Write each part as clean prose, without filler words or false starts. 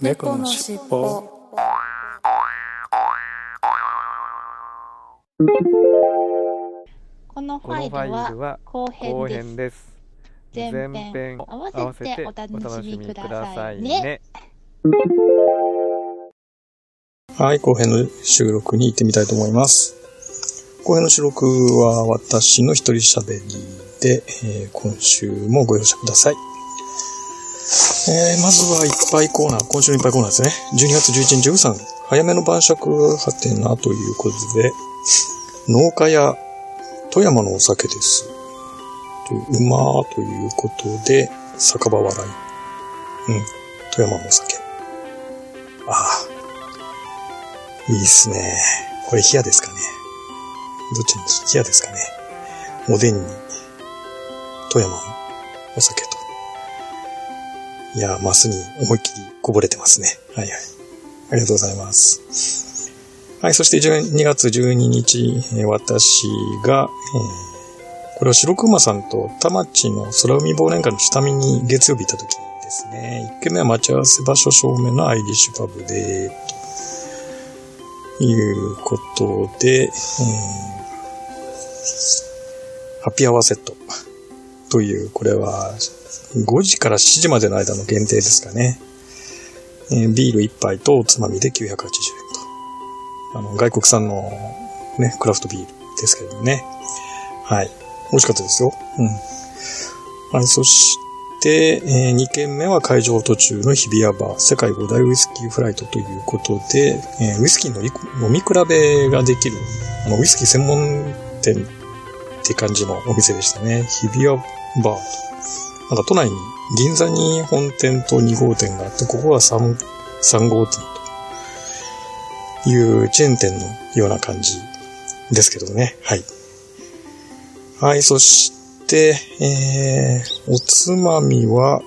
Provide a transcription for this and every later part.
猫のしっぽ。 このファイルは後編です。前編合わせてお楽しみくださいね。 はい、後編の収録に行ってみたいと思います。後編の収録は私の一人喋りで、今週もご容赦ください。まずはいっぱいコーナー、今週のいっぱいコーナーですね。12月11日、ウーさん、早めの晩酌はてなということで、農家や富山のお酒です。馬ということで、酒場笑い。富山のお酒。いいっすね。これ冷やですかね。どっちに冷やですかね。おでんに、富山のお酒と。いや、マスに思いっきりこぼれてますね。はいはい。ありがとうございます。はい、そして12月12日、私が、これは白熊さんと田町の空海忘年会の下見に月曜日行った時ですね。1軒目は待ち合わせ場所正面のアイリッシュパブで、ということで、ハッピーアワーセットという、これは5時から7時までの間の限定ですかね。ビール1杯とおつまみで980円と。外国産のね、クラフトビールですけどね。はい。美味しかったですよ。はい、そして、2軒目は会場途中の日比谷バー、世界5大ウイスキーフライトということで、ウイスキーの飲み比べができる、ウイスキー専門店って感じのお店でしたね。日比谷バー。なんか都内に銀座に本店と2号店があって、ここは3号店というチェーン店のような感じですけどね。はい。はい、そして、おつまみは、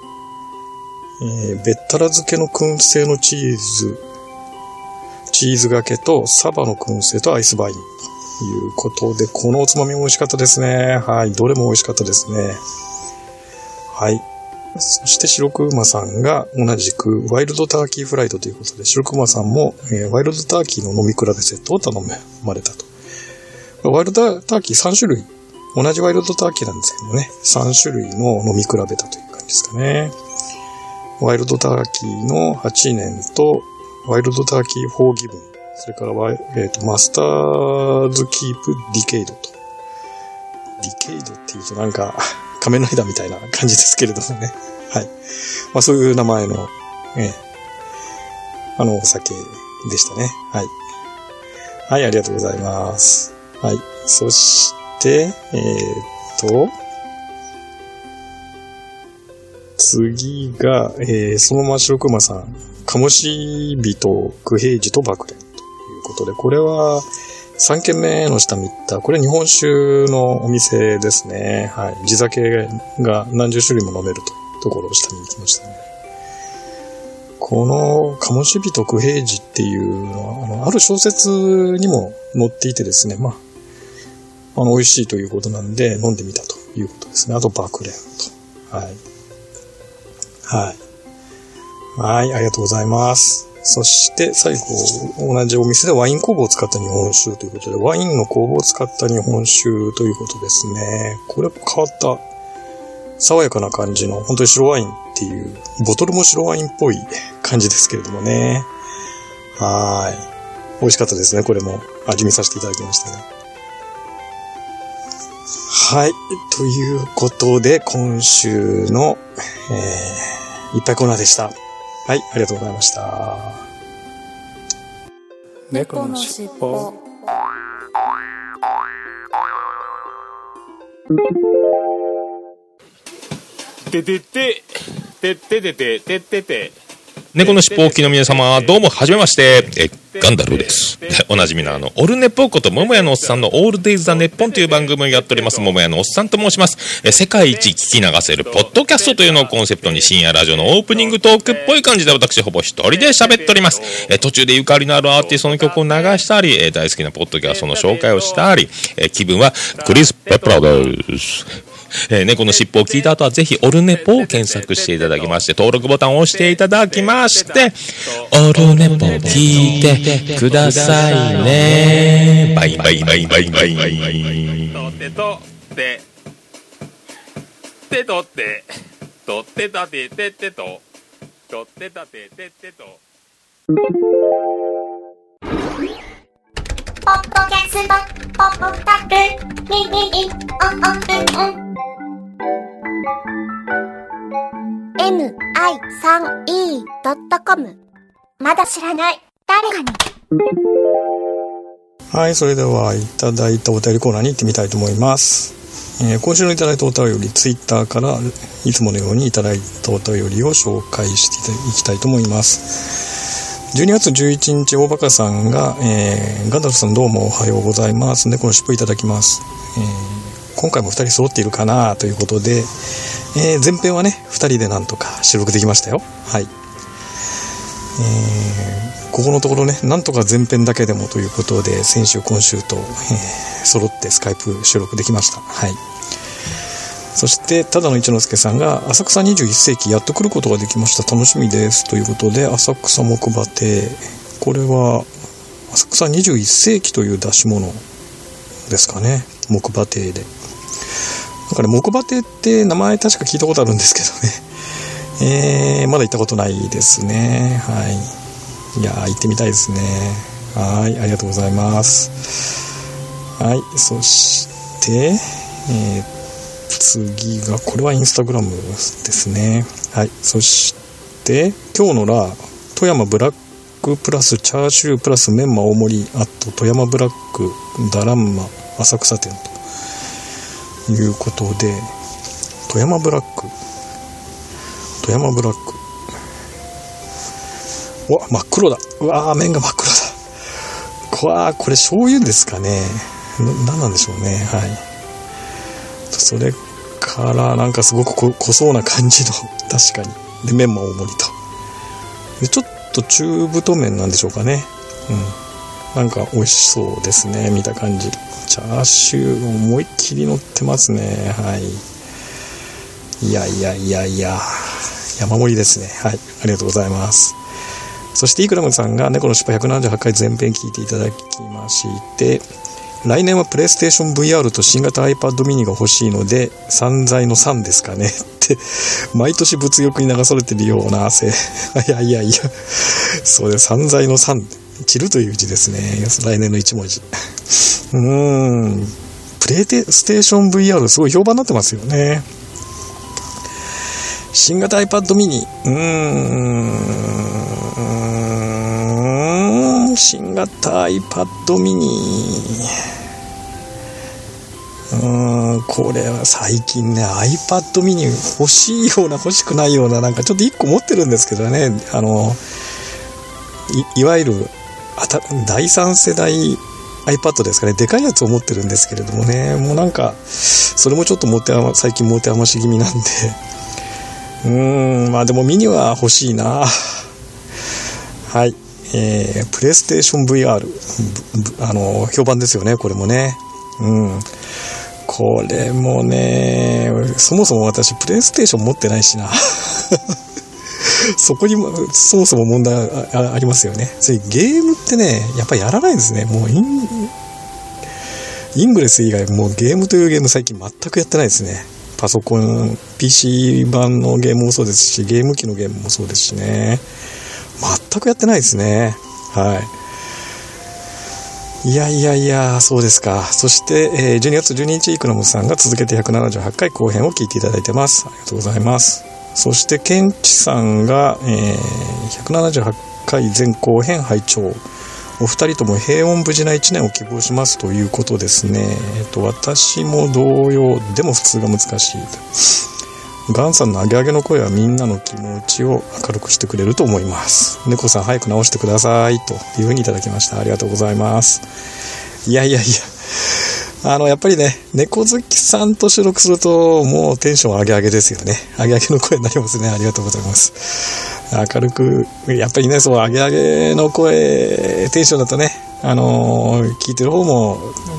べったら漬けの燻製のチーズがけとサバの燻製とアイスバインということで、このおつまみも美味しかったですね。はい、どれも美味しかったですね。はい。そして白熊さんが同じくワイルドターキーフライトということで、白熊さんも、ワイルドターキーの飲み比べセットを頼まれたと。ワイルドターキー3種類、同じワイルドターキーなんですけどもね、3種類の飲み比べたという感じですかね。ワイルドターキーの8年と、ワイルドターキーフォーギブン、それからマスターズキープディケイドと。ディケイドっていうとなんか、仮面ライダーみたいな感じですけれどもね。はい。まあそういう名前の、お酒でしたね。はい。はい、ありがとうございます。はい。そして、次が、そのまま白熊さん、鴨しびと九平寺と爆蓮ということで、これは、3軒目の下見た、これ日本酒のお店ですね。はい。地酒が何十種類も飲めるというところを下見に行きましたね。この、鴨しびと九平寺っていうのは、ある小説にも載っていてですね、まあ、美味しいということなんで飲んでみたということですね。あと、爆蓮と。はい。はい。はい、ありがとうございます。そして最後、同じお店でワイン酵母を使った日本酒ということで、ワインの酵母を使った日本酒ということですね。これ変わった爽やかな感じの本当に白ワインっていう、ボトルも白ワインっぽい感じですけれどもね。はい。美味しかったですね。これも味見させていただきましたが。はい。ということで、今週の、いっぱいコーナーでした。はい、ありがとうございました。猫のしっぽ。 てててててててててて。 猫のしっぽお聞きの皆様、どうもはじめまして。ガンダルです。おなじみのオルネポこと桃屋のおっさんのオールデイズ・ザ・ネッポンという番組をやっております桃屋のおっさんと申します。世界一聞き流せるポッドキャストというのをコンセプトに深夜ラジオのオープニングトークっぽい感じで私ほぼ一人で喋っております。途中でゆかりのあるアーティストの曲を流したり、大好きなポッドキャストの紹介をしたり、気分はクリス・ペプラーです。 猫のしっぽを聞いた後はぜひオルネポを検索していただきまして、登録ボタンを押していただきまして、オルネポ聞いてくださいね。バイバイバイバイバイ。 とってとっててとってとってたてててととってたてててと。 ポッドキャストポッドタクミミミオンオンオン mi3e.com まだ知らない誰かに。 はい、それではいただいたお便りコーナーに行ってみたいと思います。今週のいただいたお便り、ツイッターからいつものようにいただいたお便りを紹介していきたいと思います。12月11日、大バカさんが、ガンダルさんどうもおはようございます。猫のしっぽいただきます。今回も2人揃っているかなということで、前編はね、2人でなんとか収録できましたよ。はい。ここのところね、なんとか前編だけでもということで、先週今週と、揃ってスカイプ収録できました。はい。そしてただの一之輔さんが、浅草21世紀やっと来ることができました、楽しみですということで、浅草木馬亭、これは浅草21世紀という出し物ですかね、木馬亭で。なんかね、木馬亭って名前確か聞いたことあるんですけどね、まだ行ったことないですね。はい。いやー、行ってみたいですね。はい、ありがとうございます。はい、そして次が、これはインスタグラムですね。はい、そして今日のラ富山ブラックプラスチャーシュープラスメンマ大盛りあと富山ブラックダランマ浅草店ということで、富山ブラックうわ、真っ黒だ。うわー、麺が真っ黒だ。これ醤油ですかね。何なんでしょうね。はい。それからなんかすごく濃そうな感じの、確かに。で、麺も大盛りと。で、ちょっと中太麺なんでしょうかね。うん。なんか美味しそうですね。見た感じ。チャーシュー思いっきり乗ってますね。はい。いや。山盛りですね。はい。ありがとうございます。そしてイクラムさんが猫のしっぽ178回全編聞いていただきまして、来年はプレイステーション VR と新型 iPad mini が欲しいので散財の3ですかねって毎年物欲に流されてるような汗いやそうです、散財の3、散るという字ですね、来年の1文字プレイステーション VR すごい評判になってますよね。新型 iPad mini、新型 iPad mini、これは最近ね iPad mini 欲しいような欲しくないような、なんかちょっと1個持ってるんですけどね、いわゆる第3世代 iPad ですかね、でかいやつを持ってるんですけれどもね、もうなんかそれもちょっと最近持て余し気味なんで、まあでもミニは欲しいな。はい、プレイステーション VR、評判ですよね、これもね。これもね、そもそも私プレイステーション持ってないしな。そこにもそもそも問題 ありますよね。ゲームってね、やっぱりやらないんですね。もうイングレス以外もうゲームというゲーム最近全くやってないですね。パソコン PC 版のゲームもそうですし、ゲーム機のゲームもそうですしね、全くやってないですね。はい。いや、そうですか。そして、12月12日イクラムさんが続けて178回後編を聞いていただいてます。ありがとうございます。そしてケンチさんが、178回前後編拝聴。お二人とも平穏無事な1年を希望しますということですね。私も同様、でも普通が難しい。ガンさんのアゲアゲの声はみんなの気持ちを明るくしてくれると思います。猫さん早く直してくださいというふうにいただきました。ありがとうございます。いや、やっぱりね、猫好きさんと収録するともうテンション上げ上げですよね。上げ上げの声になりますね。ありがとうございます。明るく、やっぱりね、そう上げ上げの声テンションだとね、聞いてる方も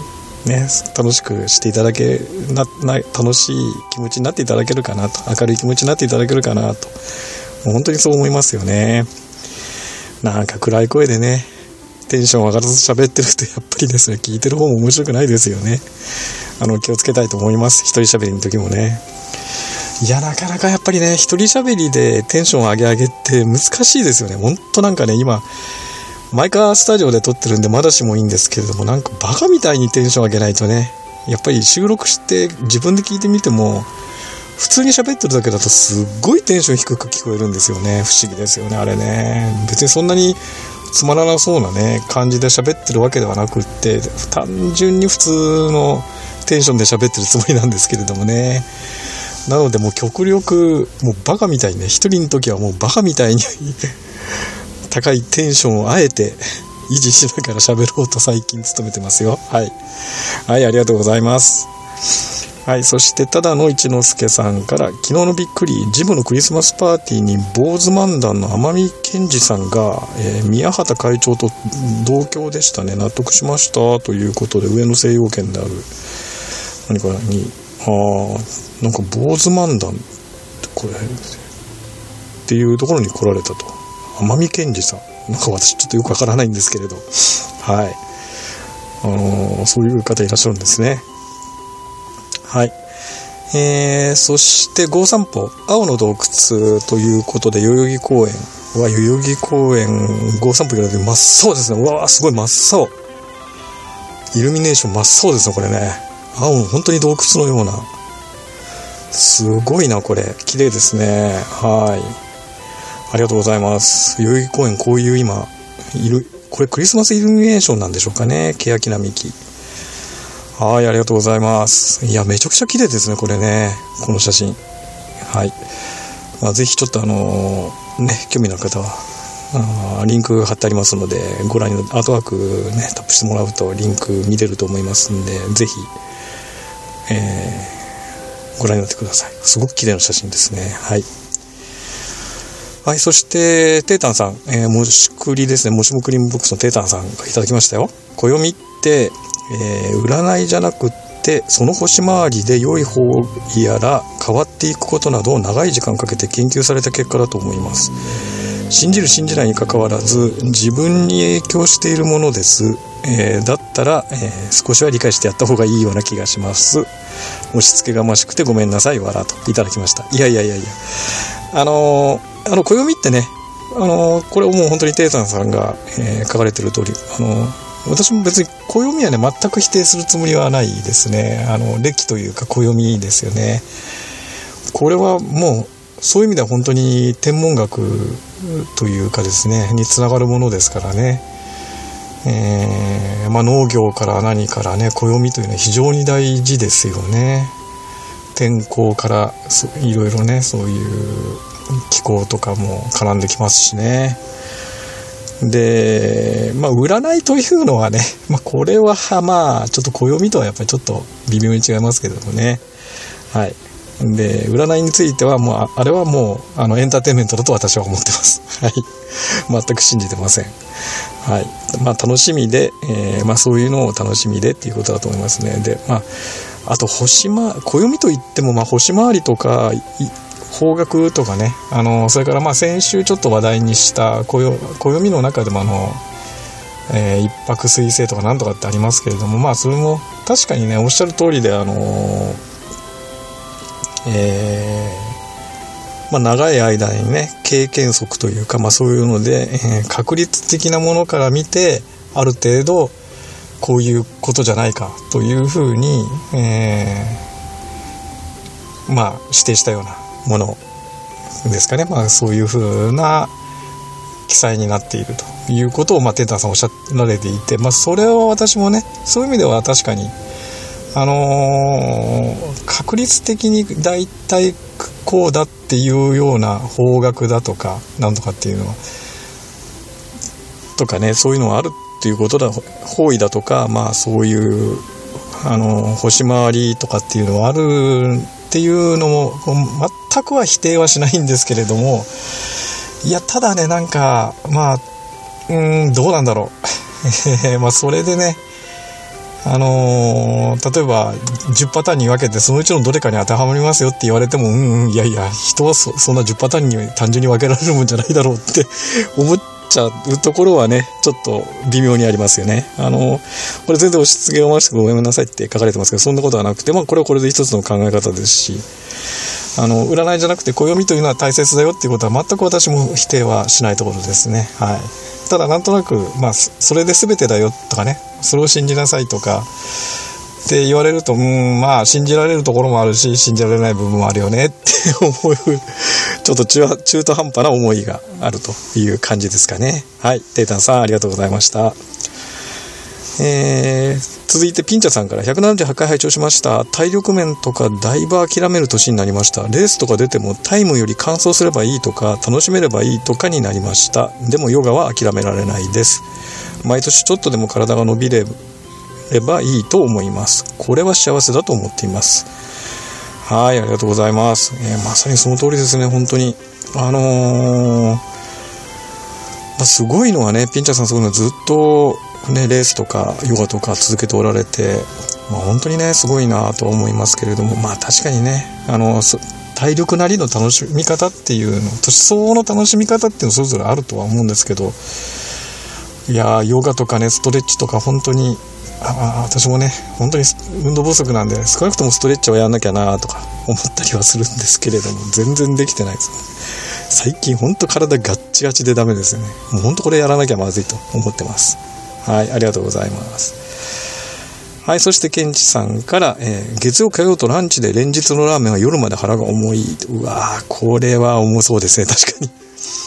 ね、楽しくしていただけ楽しい気持ちになっていただけるかなと、明るい気持ちになっていただけるかなと、もう本当にそう思いますよね。なんか暗い声でね、テンション上がらず喋ってると、やっぱりですね、聞いてる方も面白くないですよね。気をつけたいと思います。一人喋りの時もね。いや、なかなかやっぱりね、一人喋りでテンション上げって難しいですよね。ほんとなんかね、今マイカースタジオで撮ってるんでまだしもいいんですけれども、なんかバカみたいにテンション上げないとね、やっぱり収録して自分で聞いてみても、普通に喋ってるだけだとすっごいテンション低く聞こえるんですよね。不思議ですよね、あれね。別にそんなにつまらなそうなね感じで喋ってるわけではなくって、単純に普通のテンションで喋ってるつもりなんですけれどもね。なのでもう極力もうバカみたいにね、一人の時はもうバカみたいに高いテンションをあえて維持しながら喋ろうと最近努めてますよ。はい、はい、ありがとうございます。はい、そしてただの一之輔さんから、昨日のびっくり、ジムのクリスマスパーティーに坊主漫談の天海健二さんが、宮畑会長と同郷でしたね。納得しましたということで、上野精養軒である何かになんか坊主漫談これっていうところに来られたと。天海健二さん、なんか私ちょっとよくわからないんですけれど、はい、そういう方いらっしゃるんですね。はい、そしてゴー散歩青の洞窟ということで、代々木公園は代々木公園ゴー散歩より真っ青ですね。うわー、すごい真っ青、イルミネーション真っ青ですね、これね。青の本当に洞窟のような、すごいな、これ綺麗ですね。はい、ありがとうございます。代々木公園、こういう今これクリスマスイルミネーションなんでしょうかね。欅並木。はい、ありがとうございます。いや、めちゃくちゃ綺麗ですね、これね、この写真。はい、ぜひちょっと興味のある方はリンク貼ってありますので、ご覧にアートワークね、タップしてもらうとリンク見れると思いますんで、ぜひ、ご覧になってください。すごく綺麗な写真ですね。はい。はい、そしてテータンさん、もしくりですね、もしもクリームボックスのテータンさんがいただきましたよ。暦って、占いじゃなくってその星回りで良い方やら変わっていくことなどを長い時間かけて研究された結果だと思います。信じる信じないに関わらず自分に影響しているものです。だったら、少しは理解してやった方がいいような気がします。押し付けがましくてごめんなさい、わらといただきました。いや暦ってね、これをもう本当にテイタンさんが、書かれてる通り、私も別に暦はね、全く否定するつもりはないですね。暦というか暦ですよね。これはもうそういう意味では本当に天文学というかですねにつながるものですからね。農業から何からね、暦というのは非常に大事ですよね。天候からいろいろね、そういう気候とかも絡んできますしね。で、占いというのはね、これはちょっと暦とはやっぱりちょっと微妙に違いますけどもね。はい。で、占いについてはもうあれはもうエンターテインメントだと私は思ってます。はい。全く信じてません。はい。楽しみで、そういうのを楽しみでっていうことだと思いますね。で、あと暦といっても星回りとか方角とかね、それから先週ちょっと話題にした暦の中でも一泊水星とかなんとかってありますけれども、それも確かにね、おっしゃる通りで長い間にね、経験則というか、そういうので、確率的なものから見てある程度こういうことじゃないかというふうに、指定したようなものですかね。そういう風な記載になっているということをテンタンさんおっしゃられていて、それは私もね、そういう意味では確かに確率的にだいたいこうだっていうような方角だとかなんとかっていうのはとかね、そういうのはあるっていうことだ、方位だとか、そういう星回りとかっていうのはあるっていうのも全くは否定はしないんですけれども、いや、ただね、なんかどうなんだろうそれでね、 例えば10パターンに分けてそのうちのどれかに当てはまりますよって言われても、いやいや、人はそんな10パターンに単純に分けられるもんじゃないだろうって思っちゃうところはね、ちょっと微妙にありますよね。これ全然押し付けを回してごめんなさいって書かれてますけど、そんなことはなくて、これはこれで一つの考え方ですし、占いじゃなくて暦というのは大切だよっていうことは全く私も否定はしないところですね。はい。ただなんとなく、それで全てだよとかね、それを信じなさいとかって言われると、信じられるところもあるし、信じられない部分もあるよねって思う、ちょっと中途半端な思いがあるという感じですかね。はい。テイタンさん、ありがとうございました。続いてピンチャさんから178回拝聴しました。体力面とかだいぶ諦める年になりました。レースとか出てもタイムより完走すればいいとか楽しめればいいとかになりました。でもヨガは諦められないです。毎年ちょっとでも体が伸びればいいと思います。これは幸せだと思っています。はい、ありがとうございます。まさにその通りですね、本当に。すごいのはね、ピンチャさんすごいのはずっとね、レースとかヨガとか続けておられて、本当にねすごいなと思いますけれども、確かにね、体力なりの楽しみ方っていうの、年相応の楽しみ方っていうのそれぞれあるとは思うんですけど、いやヨガとかね、ストレッチとか本当に私もね本当に運動不足なんで、少なくともストレッチはやんなきゃなとか思ったりはするんですけれども、全然できてないです。最近本当体ガッチガチでダメですよね。もう本当これやらなきゃまずいと思ってます。はい、ありがとうございます。はい、そしてケンチさんから、月曜火曜とランチで連日のラーメンは夜まで腹が重い。うわー、これは重そうですね、確かに。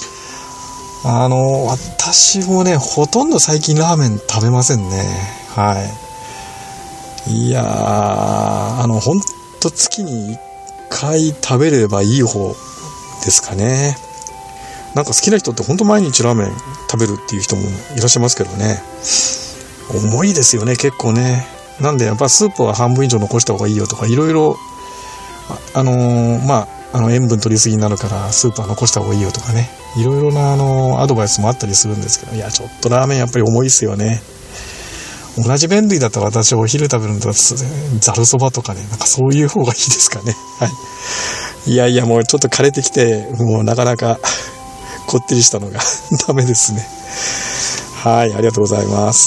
私もね、ほとんど最近ラーメン食べませんね。はい。いやー、ほんと月に1回食べればいい方ですかね。なんか好きな人って本当毎日ラーメン食べるっていう人もいらっしゃいますけどね。重いですよね、結構ね。なんでやっぱスープは半分以上残した方がいいよとか、いろいろ塩分取りすぎになるからスープは残した方がいいよとかね、いろいろなアドバイスもあったりするんですけど、いやちょっとラーメンやっぱり重いですよね。同じ麺類だったら私お昼食べるんだったらざるそばとかね、なんかそういう方がいいですかね。はい。いやいや、もうちょっと枯れてきて、もうなかなかこってりしたのがダメですね。はい、ありがとうございます。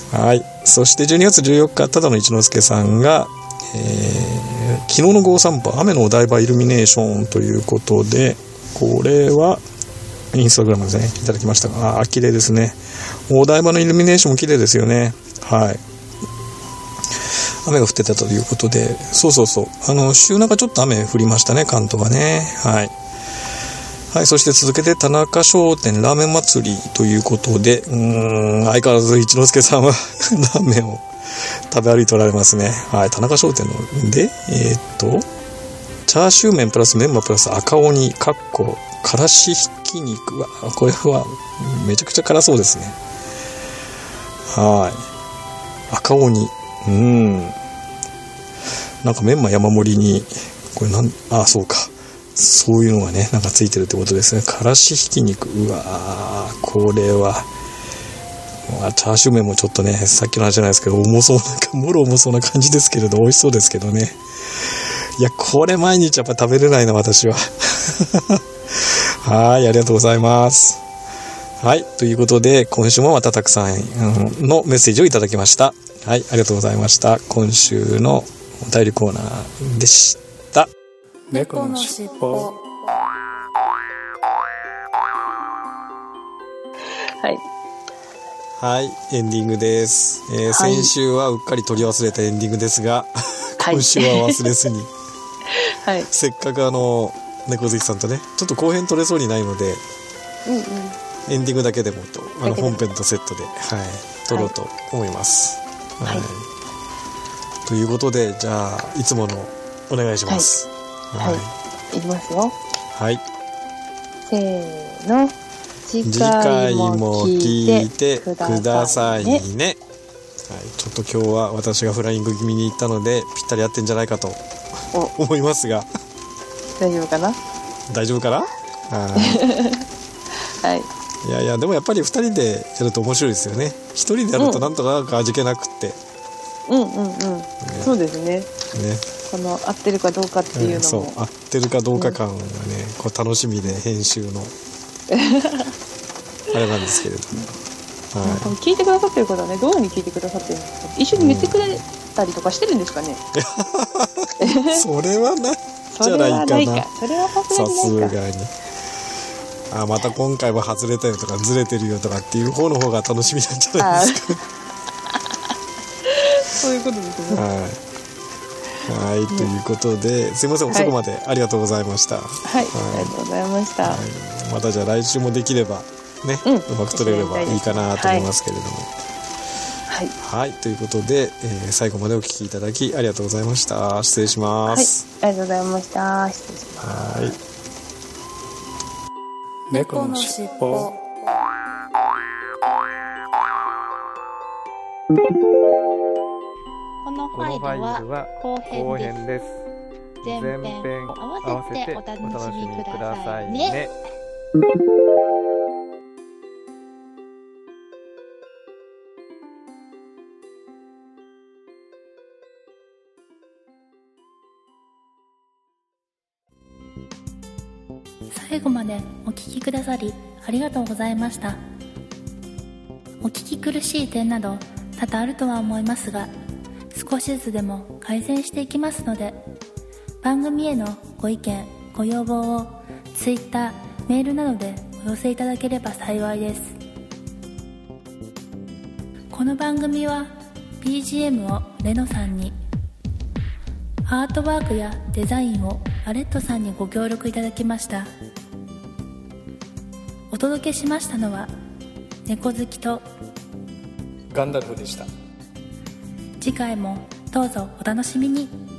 はい。そして12月14日、ただの一之輔さんが、昨日のゴーサンパ雨のお台場イルミネーションということで、これはインスタグラムですね、いただきましたが、綺麗ですね。お台場のイルミネーションも綺麗ですよね。はい。雨が降ってたということで、そう週中ちょっと雨降りましたね、関東はね。はい。はい、そして続けて田中商店ラーメン祭りということで、相変わらず一之輔さんはラーメンを食べ歩いておられますね。はい、田中商店ので、チャーシュー麺プラスメンマプラス赤鬼かっこからしひき肉は、これはめちゃくちゃ辛そうですね。はい、赤鬼、なんかメンマ山盛りにこれそうか。そういうのがね、なんかついてるってことですね。からしひき肉。うわー、これは。チャーシュー麺もちょっとね、さっきの話じゃないですけど、重そうな、もろ重そうな感じですけれど、美味しそうですけどね。いや、これ毎日やっぱ食べれないな、私は。はい、ありがとうございます。はい、ということで、今週もまたたくさんのメッセージをいただきました。はい、ありがとうございました。今週のお便りコーナーでした。 猫のしっぽ。はい。 はい、エンディングです。先週はうっかり取り忘れたエンディングですが、今週は忘れずに、 はい、 せっかく猫好きさんとね、ちょっと後編取れそうにないので、エンディングだけでもと本編とセットで、はい、撮ろうと思います。はい。ということで、じゃあいつものお願いします。 はい。いきますよ。 はい。 せーの。次回も聞いてくださいね。はい。ちょっと今日は私がフライング気味に行ったのでぴったり合ってんじゃないかと思いますが。 大丈夫かな？ 大丈夫かな？はい。いやいや、でもやっぱり2人でやると面白いですよね。1人でやるとなんとか味気なくって、 ね、そうですね。この合ってるかどうかっていうのも、 そう合ってるかどうか感がね、こう楽しみで編集のあれなんですけれども、はい、 聞いてくださってる方はね、どういうふうに聞いてくださってるんですか。一緒に寝てくれたりとかしてるんですかね。 それはないじゃないかな。 それはさすがに。 また今回は外れたよとかずれてるよとかっていう方の方が楽しみなんじゃないですか。 そういうことですね。 はい、ということで、すいません、遅くまでありがとうございました。 はい、ありがとうございました。 またじゃあ来週もできればね、うまく撮れればいいかなと思いますけれども。はい、ということで、最後までお聞きいただきありがとうございました。失礼します。 はい、ありがとうございました。失礼します。 はい。 猫のしっぽ。 このファイルは後編です。前編合わせてお楽しみくださいね。 最後までお聞きくださりありがとうございました。お聞き苦しい点など多々あるとは思いますが、少しずつでも改善していきますので、番組へのご意見ご要望を Twitter、メールなどでお寄せいただければ幸いです。この番組は BGM をレノさんに、アートワークやデザインをアレットさんにご協力いただきました。お届けしましたのは猫好きとガンダルフでした。 次回もどうぞお楽しみに。